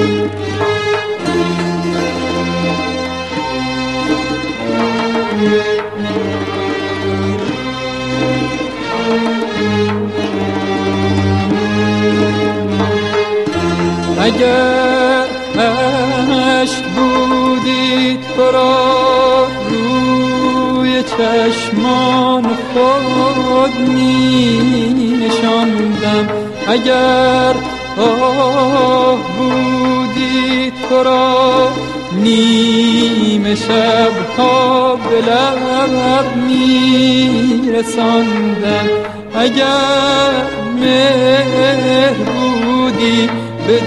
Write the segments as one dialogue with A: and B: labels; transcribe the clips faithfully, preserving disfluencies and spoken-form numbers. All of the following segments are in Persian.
A: اگر عشق بودی تو را روی چشمان خود می نشاندم، اگر آه بودی تو را نیمه شبها به لب می رساندم، اگر مهر بودی به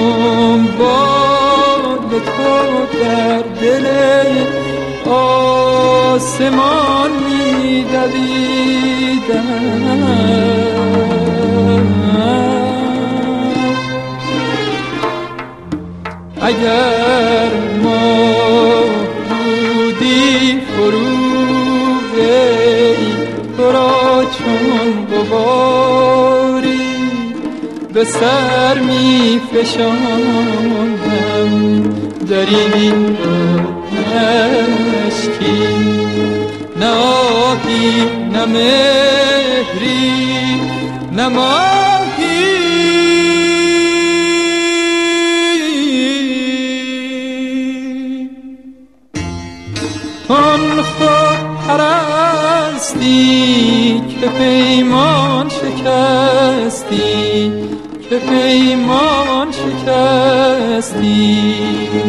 A: دنبال تو در دل آسمان می دویدم، اگر ما بودی فروغ تو را چون غباری به سر می فشاندم، دری نشکی نه آهی نه مهری نه ماهی، آن خود پرستی که پیمان شکستی، که پیمان شکستی،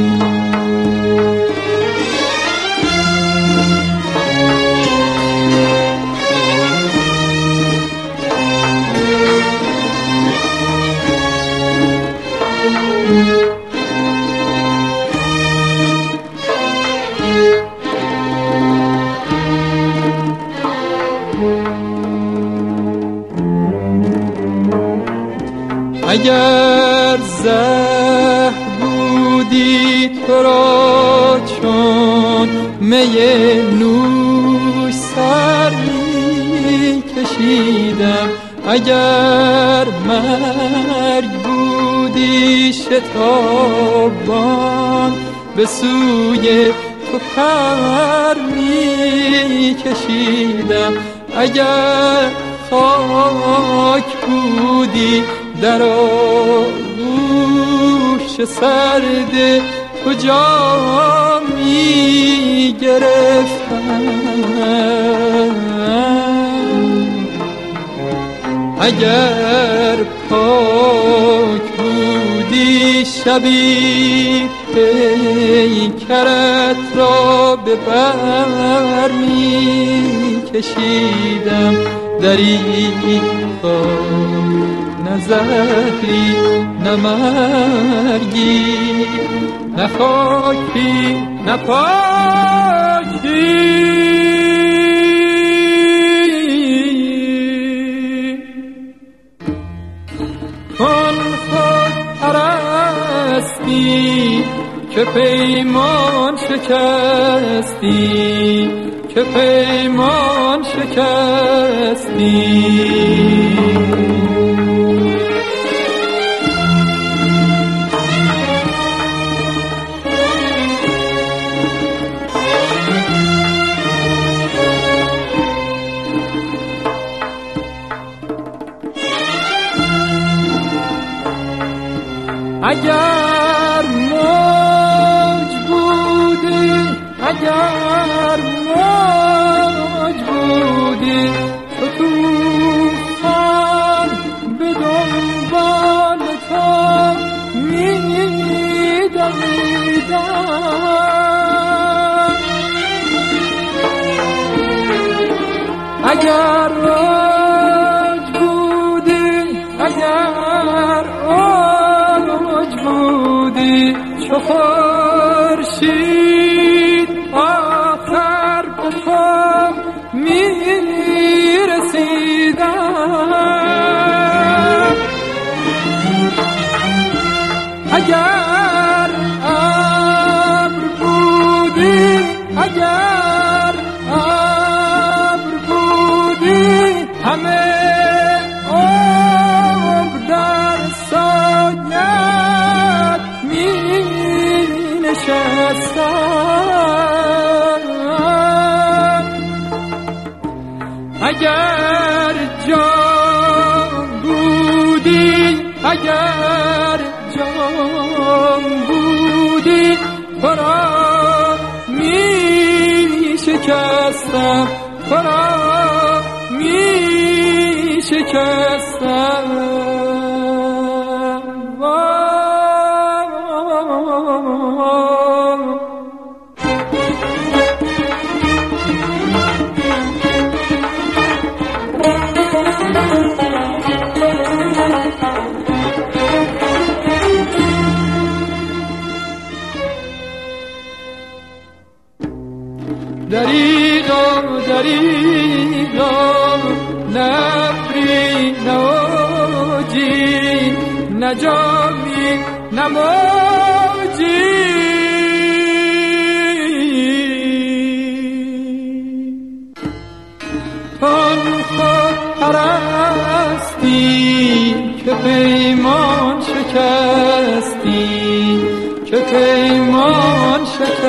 A: اگر زهر بودی تو را چون می نوش سر می کشیدم، اگر مرگ بودی شتابان به سوی تو پر می کشیدم، اگر خاک بودی در آغوش سرد تو جا می گرفتم، اگر پاک بودی شبی پیکرت را به بر می کشیدم، دریغا نه زهری نه مرگی نه خاکی نه پاکی، آن خود پرستی که پیمان شکستی، که پیمان شکستی، اگر موج بودی، اگر موج بودی تو طوفان به دنبال تو می دویدم، اگر موج بودی، اگر موج بودی چو خورشید آخر به تو می رسیدم، اگر ابر بودی، اگر ابر بودی همه عمر در سایه‌ات می شکستم. اگر جان بودی، اگر جان بودی، تو را می شکستم، تو را می شکستم. دریغا دریغا نفری نوجی نجامی نموجی آن خود پرستی که پیمان شکستی، که پیمان شکستی.